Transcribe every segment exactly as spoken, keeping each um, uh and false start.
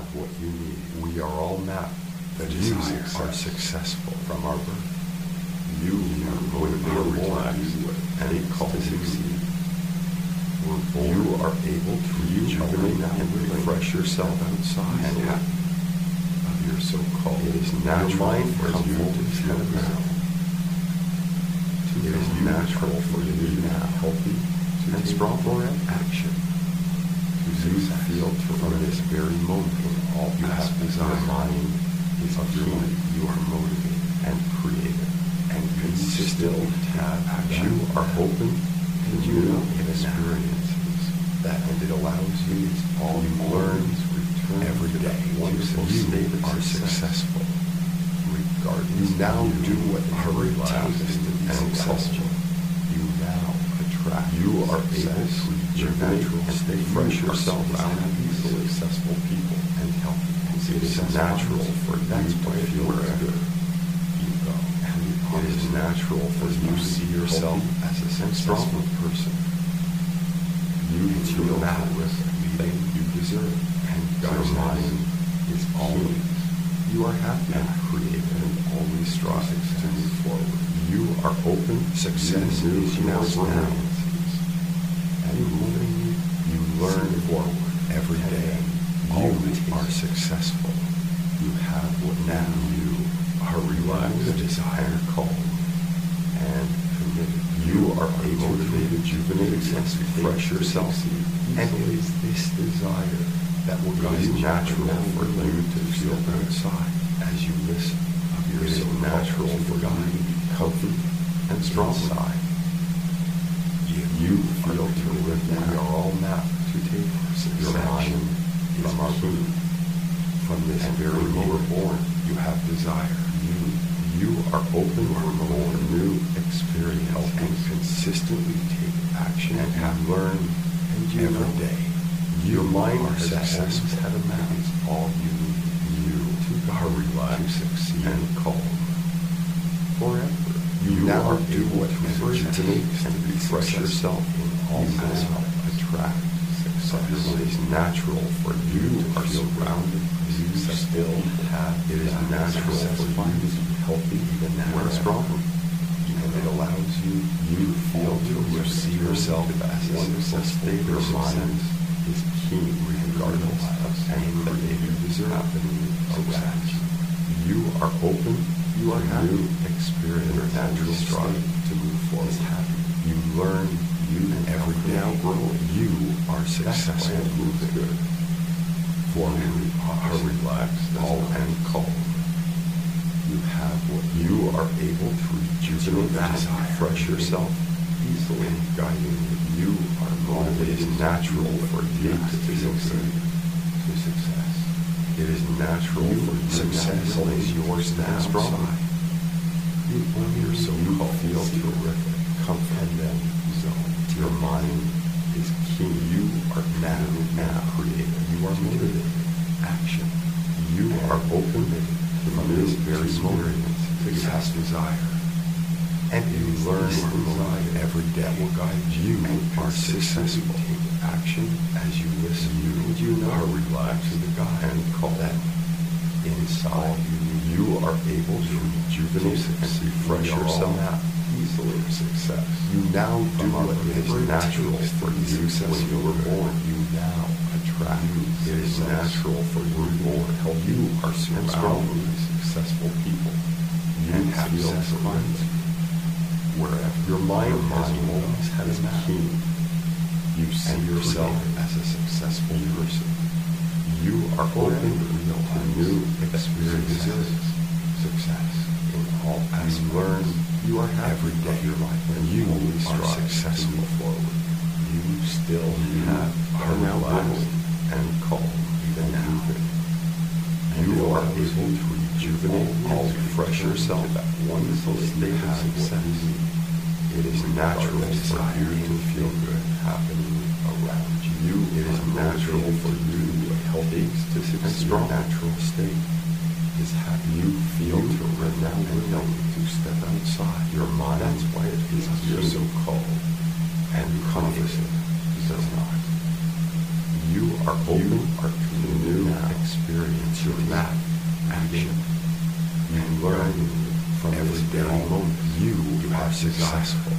what you need. We are all mapped. The desires are successful from our birth. You are motivated and called to succeed. You are able to rejuvenate and refresh yourself outside and happy of your so-called. It is natural for you to feel good. It is natural for you to be healthy and strong for action. You feel from this very moment all you have desire. Mind is keen. You are motivated and creative and consistent. You are open to new experiences that and it allows you all you learn every day. You are successful. Regardless, you now do what hurry takes to be successful. You now attract. You are able to your natural state, fresh yourself out of successful people and healthy. It is natural for you to feel wherever you go. And it is natural for you to see yourself as a successful person. You feel that with everything you deserve, and your mind is always. You are happy and creative and always strives to move forward. You are open. Success is your experiences. And moving, you learn forward every day. You are successful. You have what now you are relaxed, desire, calm, and committed. You are able to rejuvenate and refresh yourself. And it is this desire that will guide you. Natural for you to feel outside as you listen of your it is natural for you to be healthy and strong side. You, you feel terrific. We are all mapped to take your mind from our food. From this and very moment born, you have desire. You you are open for new experience and consistently take action and have learned and you every know. Day. Your mind are successful at a map is all you need. You to hurry to succeed and calm. Forever. You, you now do what originates and refresh yourself in all aspects. Attract success. It is natural for you to are surrounded. You still have. It is natural for you to be healthy even now and strong. And it allows you. You feel to see yourself as a successful your mind is keen regardless of anything you deserve happening around you. You are open. You are happy. New experience your natural strive to move forward. Happy. You learn. You every day outgrow. You are successful. Move good. For you are relaxed, all and calm. You have what you are able to rejuvenate and refresh yourself easily and guiding you. You are motivated. It is natural for you to succeed to success. It is natural for you. Success is yours now. Strong. You you're so you feel terrific. Comfort and then zone. Your mind is keen. You are now now creative. You are motivated. Action. You are open to this very moment. Success desire. And you learn from every day will guide you are successful. Take action as you listen. You, you know, are relaxed to the God and call that inside. You are able to rejuvenate and refresh yourself easily for success. You now do what is natural for you when you were born. You now attract. It is natural for you to be born. You are surrounded by successful people. You have success. Wherever your mind has always had a keen, you see yourself as a successful person. You are open to new experiences, success in all aspects. You learn you are every day of your life, and you are successful forward. You still have are now relaxed and calm even now. You are able to rejuvenate and refresh yourself at one state of success. It is natural for you to feel good happening around you. It is natural for you to be healthy to succeed. Your natural state is happy. You feel to renown and healthy to step outside. Your mind, that's why it is you're so cold and confident does not. You are open to new experience. Your map, action. You learn from every day moment. You are successful.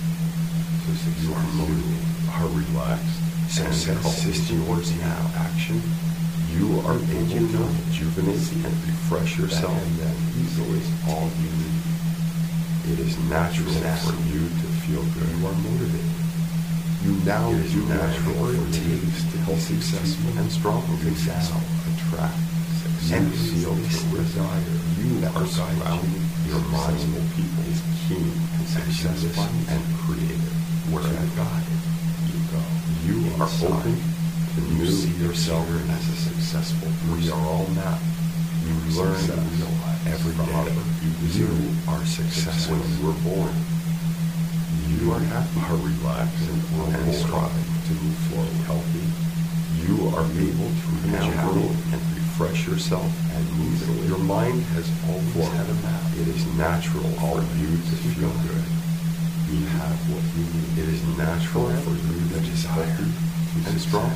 You are motivated, are relaxed, success is yours now. Action. You are able to rejuvenate and refresh yourself and easily all you need. It is natural for you to feel good. You are motivated. You now do natural for it takes to be successful and strong. You now attract and feel the desire. You are surrounded. Your mind people is keen and successful and creative. Wherever you go, you are open to new. See yourself as a successful person. We are all now. You learn every day. You are successful when you were born. You are happy, are relaxed, and striving to move forward healthy. You are able to rejuvenate and refresh yourself and move forward. Your mind has always had a map. It is natural for you to feel good. You have what you need. It is natural for you to desire and strong.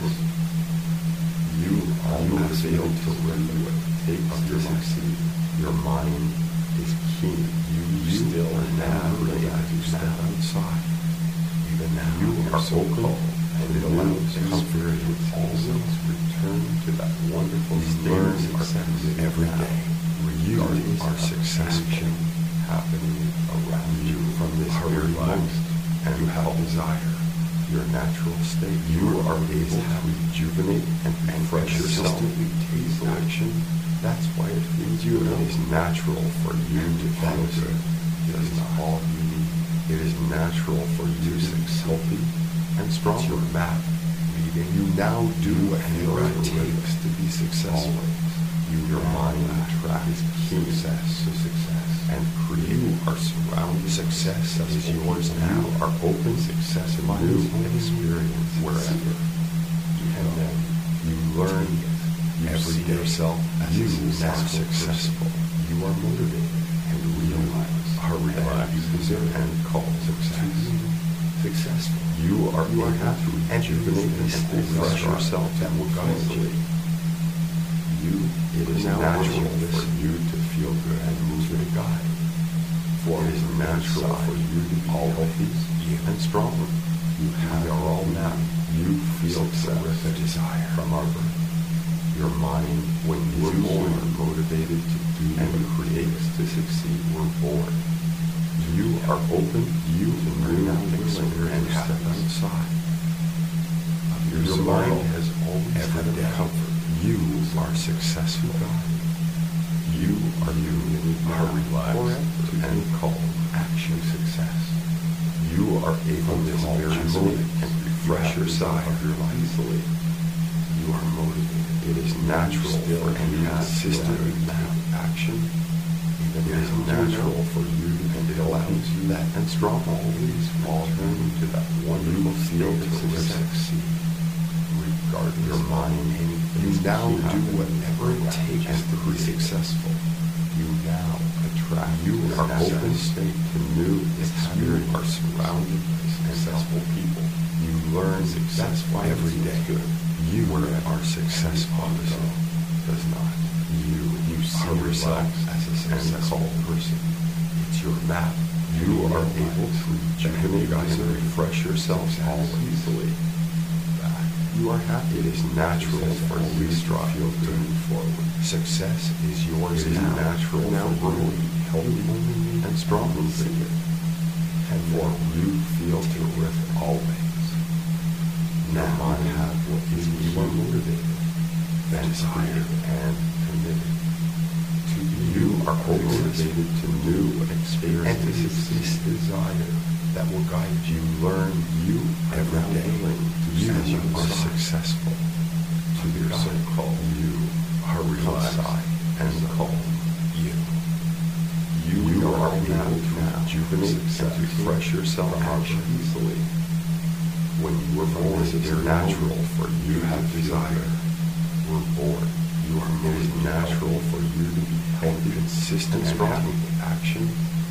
You are not able to regulate. Take up your succeed. Your mind is keen. You, you still are now as you step outside. Even now you are so cold, and it allows experience always return to that wonderful state of success every day. You are successful happening around you from this very moment, and you have desire. Your natural state. You are able to rejuvenate and refresh yourself. Take action. That's why it feels you. It is natural for you to feel good. It is all you need. It is natural for you to be healthy and strong. Your map leading. You now do whatever it takes to be successful. You, your mind attracts success to success and create. You are surrounded. Success is yours now. You are open. Success and new experience wherever you and then you learn. You see yourself as you are successful. You are motivated and realize, are relaxed and called success. Successful. You are able to rejuvenate and refresh yourself and will guide you. You, it is natural for you to feel good and move to God. For it is natural for you to be healthy and strong. You have it all now. You feel terrific desire from our birth. Your mind, when you were born, motivated to do and creates to succeed, were born. You are open. You can new experience and have outside. Your, your mind has always had a comfort. You are successful. You are you are relaxed and calm. Action success. You are able to rejuvenate and refresh yourself easily. You are motivated. It is natural for any consistent action. It is natural for you and it allows you that and strong always return to that wonderful feel to succeed. Regardless your mind, you now do whatever it takes to be successful. You now attract. You are open state to new experience. You are surrounded by successful people. You learn success every day. You are successful. Does not. You you see yourself as a successful person. It's your map. You are able to rejuvenate and refresh yourselves all easily. You are happy. It is natural for you to strive to move forward. Success is yours. It is natural for you to be healthy and strong and fit. And for you feel terrific always. Now I have what is you are motivated, and desire and committed. To you are motivated to new experiences. This desire that will guide you. Learn you every day. You are successful. To your so-called you are relaxed and calm. You. You, you are able to rejuvenate and refresh yourself easily. When you were born, it is natural for you to have desire. Were born. You are it is natural for you to be healthy, consistent, strong with action.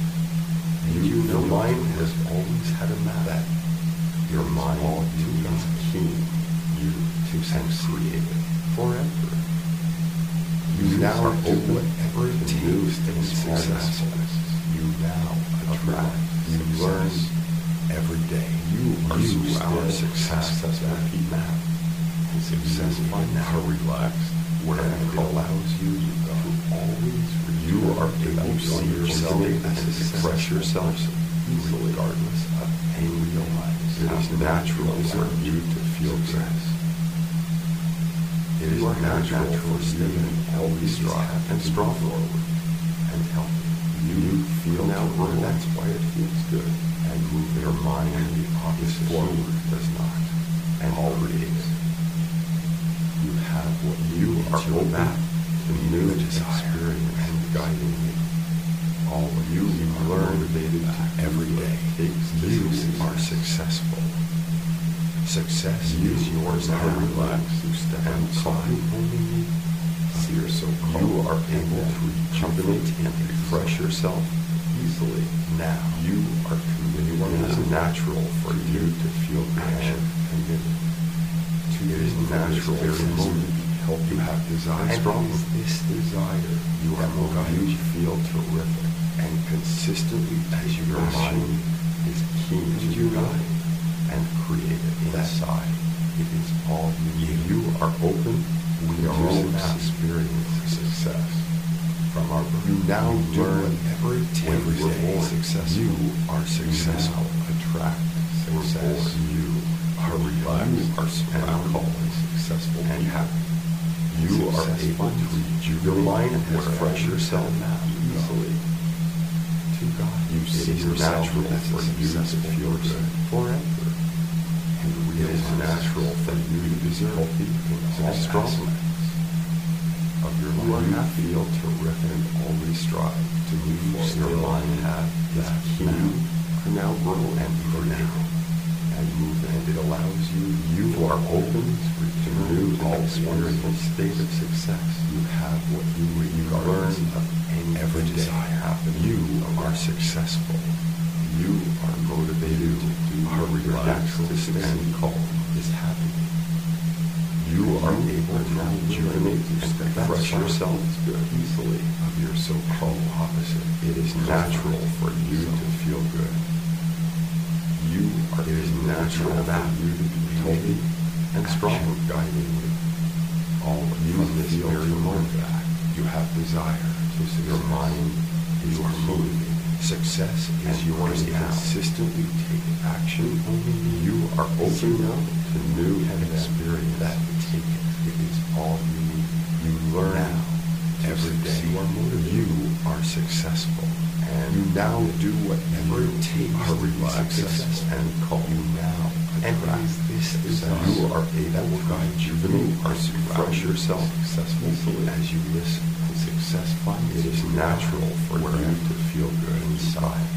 You, your mind has always had a map. That your mind is keen. you to succeed forever. You now open whatever it takes to be successful. You now attract. You learn every day. You are you our successful people. Success find now relaxed wherever it allows you to always. You are able to see yourself and express yourself easily, regardless of any realize. It is natural for you to feel good. It is natural for you to always strive and strong forward and healthy. You feel now good. That's why it feels good. And move your mind and the opposite forward does not. And always. You have what you are open to new experience and guiding you. All you learn motivated every day. You are successful. Success is yours now. Relax and calm. You are so calm. You are able to rejuvenate and refresh yourself easily. Now you are committed. It is natural for you to feel action committed. It is natural for you to help you have desire. Strong with this desire, you are motivated. You feel terrific and consistently as your mind is keen to you guide and creative inside. It is all you. You are open. We are all experience success from our birth. You now learn every every day. Success. You are successful. Attract success. You are relaxed. You are surrounded and successful and happy. You are able to rejuvenate your mind and refresh yourself easily. To God, you see yourself for you to feel good forever. It is natural for you to deserve healthy and all strong of your life. You feel terrific and always strive to move forward. Your mind have is keen to now grow and for now and move, and it allows you. You are open to new all experience state of success. You have what you learn of any every desire happen. You are successful. You are motivated to do are relaxed to stand calm is happy. You are able to rejuvenate and refresh yourself easily of your so-called opposite. It is natural for you to feel good. You are it is natural for you to be healthy and strong, guiding you. All you feel very moment back. You have desire to see your mind is moving. Success is yours now. Consistently take action. Only you are open up to new and experience that take it. It is all you need. You learn now every day. You are motivated. You are successful, and you now do whatever it takes to be successful and call you now. And this is you are able to rejuvenate or refresh yourself successfully as you listen. Success finds it is natural for you to feel good inside.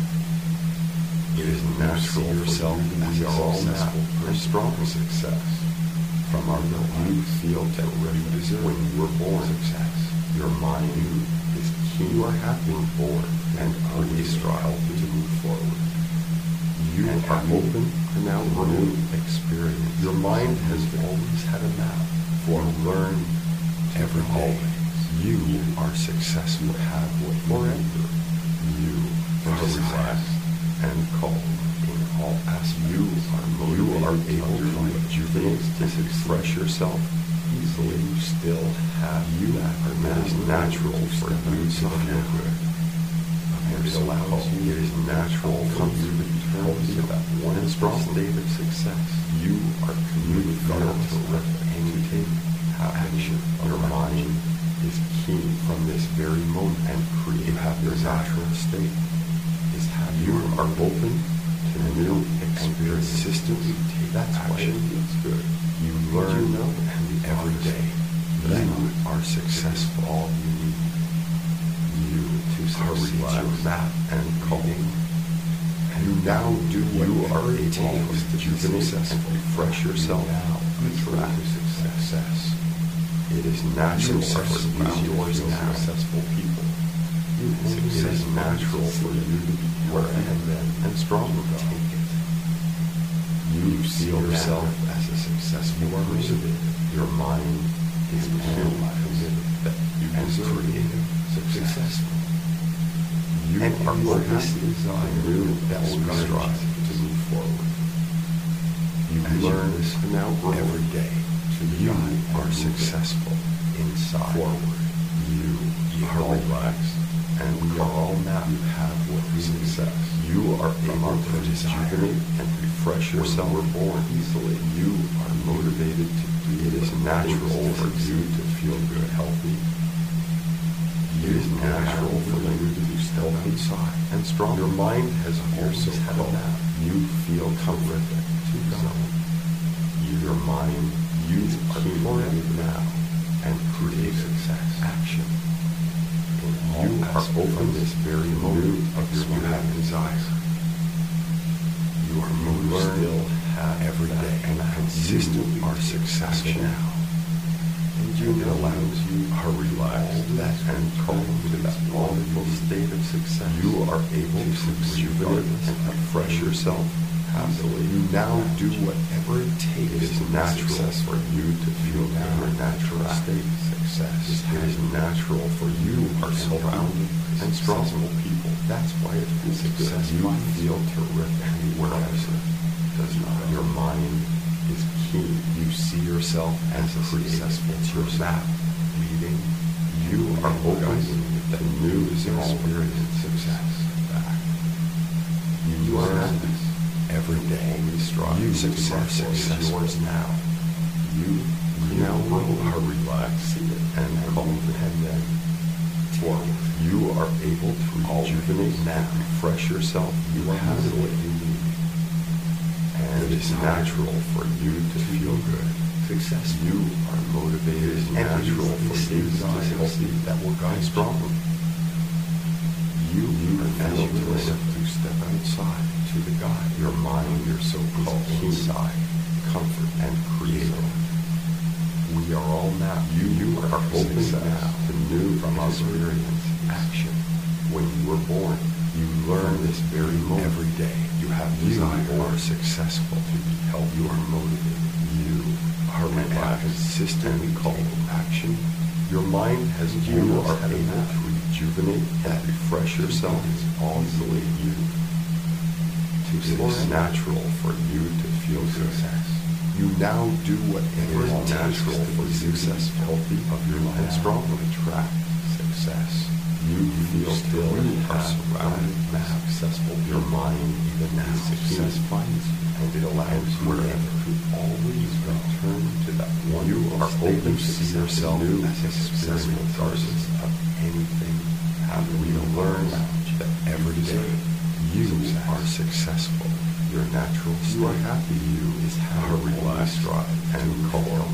It is natural for yourself as we are all now for strong success. From our birth, you feel that you deserve when you were born success. Your mind is keen. You are happy born and always strive to move forward. You and are open to now new experience. Your mind has always had a map for learn every day. You are successful, have what forever. You are relaxed and calm in all aspects. You are motivated. You are able to rejuvenate and express yourself easily. You still have you are it is natural for you to feel good. And it allows you. It is natural for you to be healthy about one strong state of success. You are committed to terrific and you take action. Your mind is keen from this very moment and create have your natural state is have you are open to new experience consistently take that's action. Why it feels good. You learn you know and every day you are successful. All you need you to succeed your map and calling. And you now do you are able to rejuvenate and refresh yourself now attract success. It is natural for you yours now. Successful people. It is natural for you to be where and then and strong. Take it. You see yourself as a successful person. Your mind is committed that you deserve creative, successful. You and are focused on new that will strive to move forward. You learn this now every day. You are successful inside. Forward. You, you are relaxed, and we are all now. You have what you success. You are able to rejuvenate and refresh yourself. When we're born easily. You are motivated to do. It is natural for you to feel good, healthy. It is natural for you to be healthy and strong. Your mind has always had a nap. You feel terrific. Your mind, you are keen now and create success. Action. And you are open this very moment of your you have desire. You are moving still have every day and consistently are successful now. And you know allows you are relaxed that and calm to that wonderful state of success. You are able to rejuvenate and refresh yourself. Absolutely. You now do whatever it takes. It is natural for you to feel in your natural state. Success. It is natural for you are surrounded and strong people. That's why it feels success. You feel terrific wherever does not. Your mind is keen. You see yourself as a successful person. Leading. You are open to new experience. Success. Back. You learn every day. You success is yours now. You now are relaxed and calm and then forward. You are able to rejuvenate now. Refresh yourself. You have what you need. And it is natural for you to feel good. Success. You are motivated. It is natural for you to be healthy. That will guide strong. You, you are naturally to step outside to the God. Your mind, your so-called inside, comfort and creative. We are all now. You, you are open now to new from experience, action. When you were born, you learn this very moment. Every day, you have desire. You are successful to be healthy. You are motivated. You are relaxed. Consistently called action. Your mind has you are able to rejuvenate and refresh yourself. Is easily you. It is natural for you to feel success. You now do whatever is natural for you to be healthy of your life and strong to attract success. You feel still and are surrounded by successful. Your mind even now success finds and it allows wherever to always return to that one. You are open to see yourself as a successful person of anything. How do we learn that every day you are successful? Your natural state. You are happy. You is how relaxed, and calm.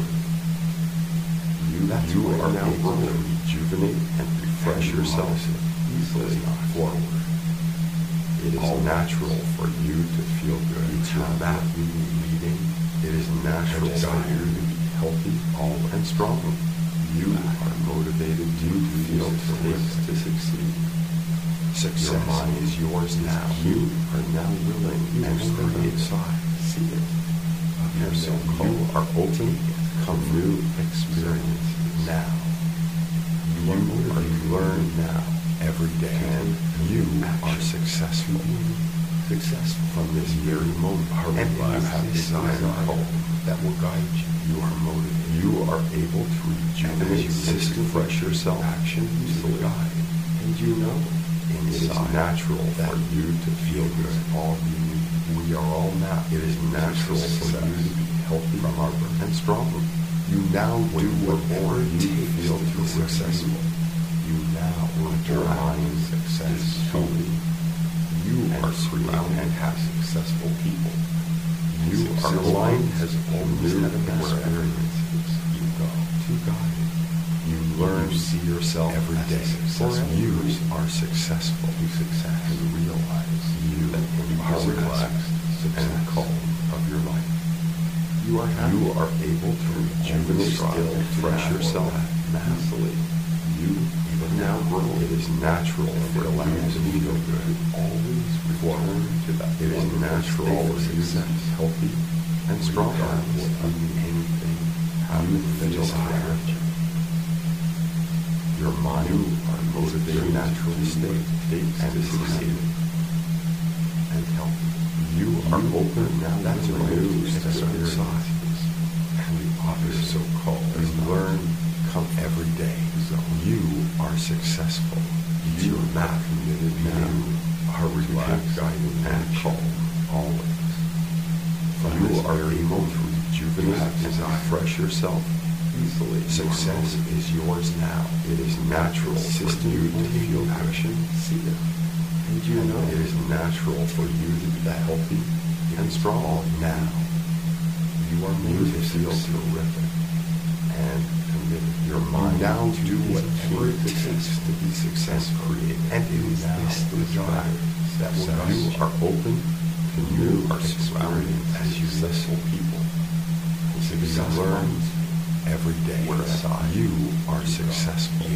You, you are able to rejuvenate and refresh yourself easily forward. It is all natural for you to feel good. It's your map leading. It is natural for you to be healthy, all and strong. You are motivated. You feel safe to succeed. Success your mind is yours now. You are now willing and step inside. See it. You're so you are open. Come new experience now. You are learn now every day. And you are successful. Successful from this very moment. And you have desire that will guide you. You are motivated. You are able to rejuvenate, to refresh yourself. Action to guide. And you know. It is natural for you to feel good. All you need. We are all now. It is natural for you to be healthy from our birth and strong. You now do whatever you feel to be successful. You now will mind success healthy. You are surrounded and have successful people. You are aligned has always had a experiences. You go to God. You learn to see yourself every day. For you are successful. You success and realize you are relaxed and calm of your life. You are happy. You are able to rejuvenate, still refresh yourself massively. You even now grow. It is natural for you to feel good. Always return to that. It is natural for you to be healthy and strong. Anything happen that desire. Your mind are motivated natural state and succeed and healthy. You are open now. That's a new experience. And the obvious so-called is learn come every day. So you are successful. You are not committed now. Are relaxed, guided, and calm always. From you are able to rejuvenate and refresh yourself easily. Success is yours now. It is natural for you to feel action. See it. And you know it is natural for you to be healthy and strong now. You are made to feel terrific and committed. Your mind now do whatever it takes to be successful. Create. And it is this desire that you are open to new experience as you listen people. Success learns every day. You are successful.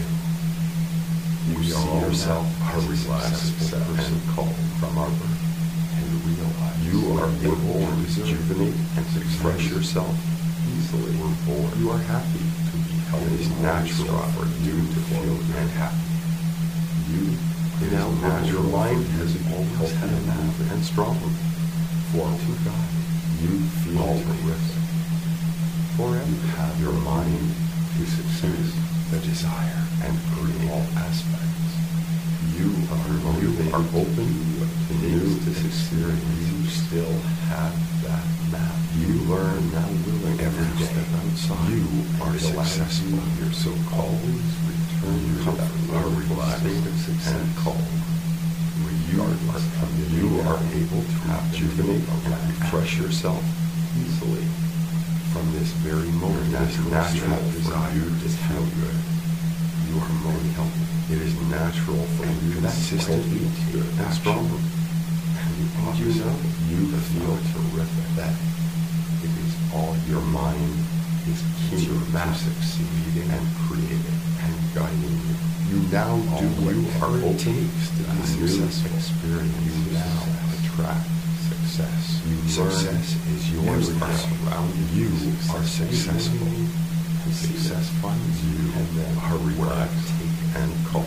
You see yourself as relaxed and calm from our birth. And realize you are able to rejuvenate and refresh yourself easily. You are happy to be healthy. It is natural for you to feel and happy. You it now natural. Your mind has always had a move and strong. For to God, you feel terrific. Forever you have your mind to success, the desire, and create all aspects. You are you are open to new experience. You still have that map. You learn now willing every day. Step outside. You are successful. You're so always return your comfort, are relaxed and calm. You are, you are able to rejuvenate and refresh yourself easily from this very moment. It is natural for you to feel good. You are more healthy. It is natural for you to consistently good and strong. And you know you feel terrific. That it is all your mind is key to succeeding and creating and guiding you. You now do what you are open to be successful. Experience. You now attract success. You success is yours now. You are successful. And success finds you and then are relaxed and calm.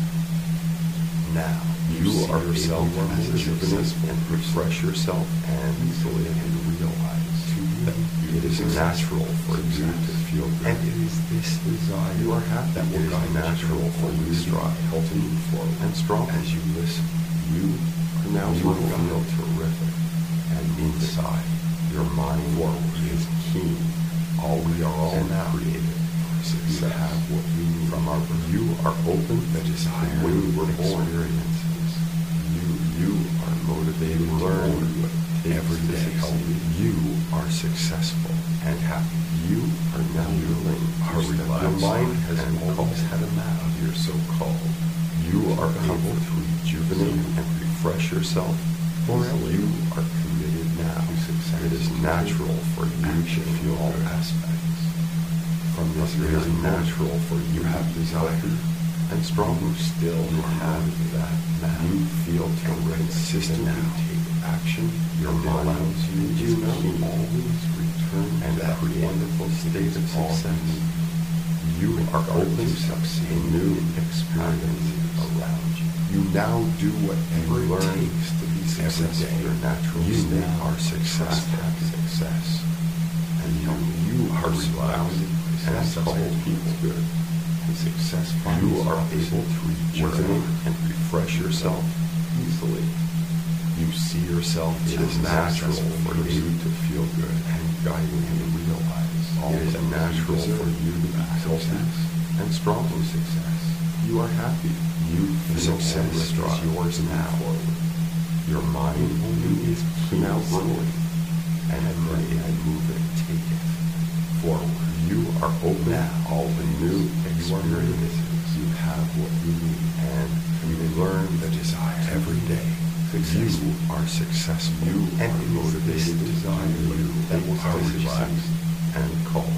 Now you are yourself as rejuvenate and refresh yourself and easily and realize that it is natural for you to feel good. And it is this desire you are happy that will guide natural for you to strive, healthy, forward, and strong. As you listen, you are now you will feel terrific. And inside, your mind forward is keen. All we are all now created. Success. You have what we need from our birth. You are open the desire when we were born. Experiences. You you are motivated to learn every day. You are successful and happy. You are now willing. Are relaxed. Your mind has always had a map of your so-called. You are able to rejuvenate and refresh yourself. Forever. You are committed now to success. It is natural for you to feel all aspects. From this, it is natural for you to have desire and strong. You still have that map. You feel to consistently take action. Your mind allows you to know always return and that wonderful state of success. You are open to succeed new experiences around you. You now do whatever it takes to be successful. Your natural you state are successful. Success. And you, you are surrounded and called people good. And success you are able to rejuvenate and refresh yourself easily. You see yourself, it is natural for you to feel good and guiding and realize all it is natural for you to be healthy and strong in success. You are happy. You feel success is yours now. Your mind only is now growing and ready and moving. Take it forward. You are open now. All the new experiences. You have what you need and you learn the desire every day. You are successful. You and are motivated desire you that will are relaxed and calm.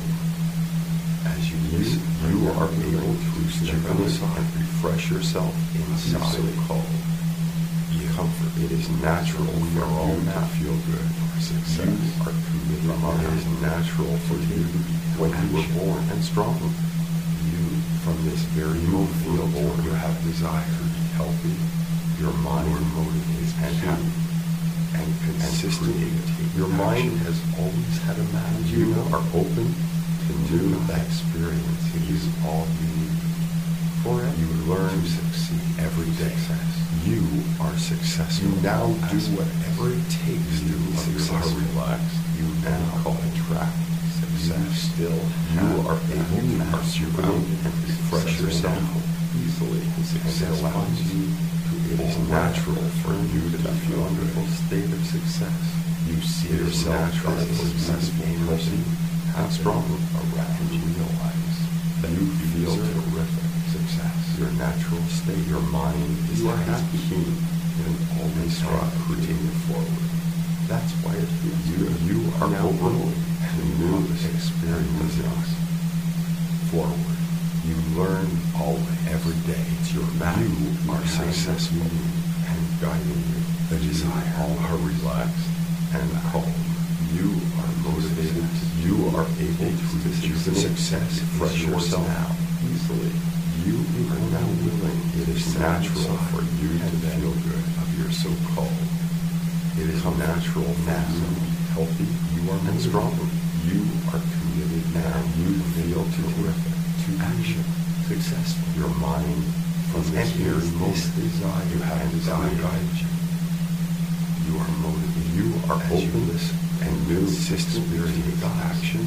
As you listen, you are able to rejuvenate and refresh yourself inside so-called comfort. It is natural for you to feel good. Success. You are committed. It is natural for you to be when you were born and strong. You, from this very moment, feel born. You have desire to be healthy. Your mind motivated and happy and consistently. Your mind has always had a map. You are open to new experience. It is all you need. For it, you learn to succeed every day. You are successful. You now do whatever it takes to be successful. You are relaxed. You now attract success. You still you are able to pursue and refresh yourself easily. Success allows you to. It is natural for you to feel a wonderful state of success. You see yourself as a successful person and strong around you. Realize that you feel terrific. Success, your natural state, your mind is happy and always strive to take it forward. That's why it feels you, you are open to new experiences. Forward, you learn always, every day. It's your map. You are successful and guiding you. The desire, all are relaxed and calm. You are motivated. You are able to rejuvenate success, fresh yourself now easily. You are now willing. It is natural for you to feel good of your so-called. It is natural now to be healthy. You are and strong. You are committed now. You feel terrific to action. Successful. Your mind from this very most desire. You have desire guide you. You are motivated. You are open and new experience action.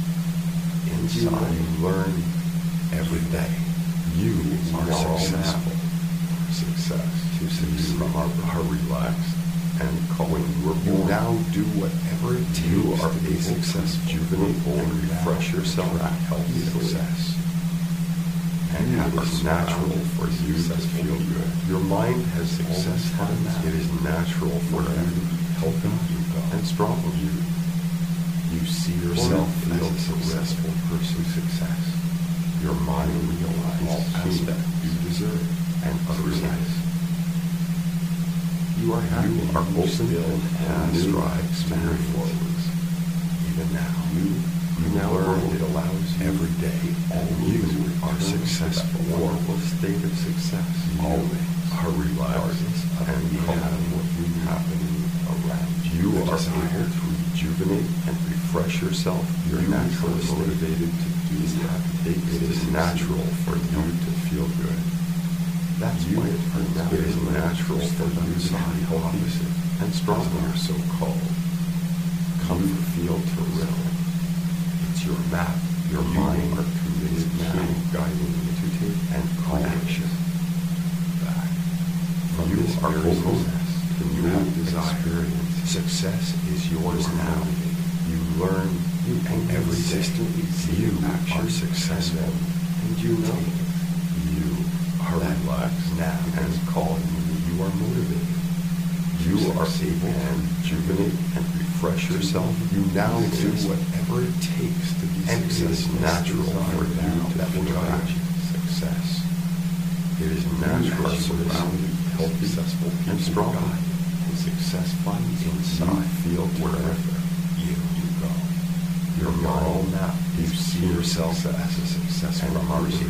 Inside, you learn every day. You are successful. Success. To succeed are, are relaxed and calm. When you are born, you now do whatever it takes. You are a success. Rejuvenate and refresh yourself. Healthy success. And it is natural for you to feel good. Your mind has success. It is natural for you to be healthy and strong. You, you see yourself as a successful person. Success. Your mind realizes all aspects you deserve and others. You are happy. You are open and strive to move forwards. Even now, you you now learn it allows every day, and you are successful. Wonderful state of success. Always are relaxed and calm. What you happening around you are able to rejuvenate and refresh yourself. You're naturally motivated to do that. It is natural for you to feel good. That's you, why it is natural for you to be healthy and strong. You're so called. Come to feel terrific. It's your map. Your mind are committed now, guiding you to take and call action. Back. From you this are open to new desire. Success is yours now. You learn you and every distantly you are successful, and you know you are relaxed now and calm. You are motivated. You are able to rejuvenate and refresh yourself. You now do whatever it takes to be successful. It is natural for you to feel success. It is natural to surrounded, healthy, successful, and strong. And success finds inside. Feel wherever you you go. Your mind now. You see yourself as a successful person.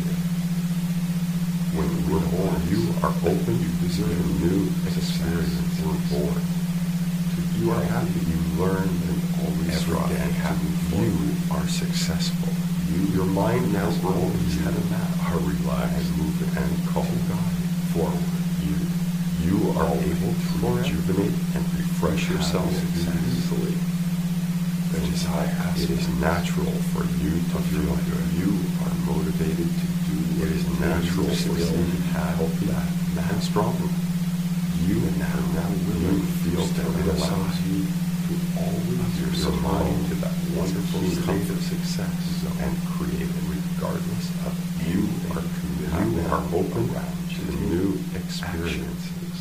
When you were born, you are open. You deserve a new experience. You were born. You are happy. You learn and always strive. Happy. You are successful. You, your mind now always had a map. Are relaxed and moving and call God forward. You, you are able to rejuvenate and refresh yourself easily. The desire. It is natural for you to feel good. You are motivated to do. It is natural for you to have healthy and strong. You now now willing to feel that it allows you to always your mind to that wonderful state of success and create it regardless of you are committed. You are open to new experiences.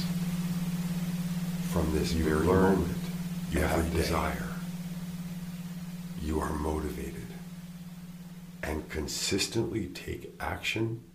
From this very moment, you have desire. You are motivated and consistently take action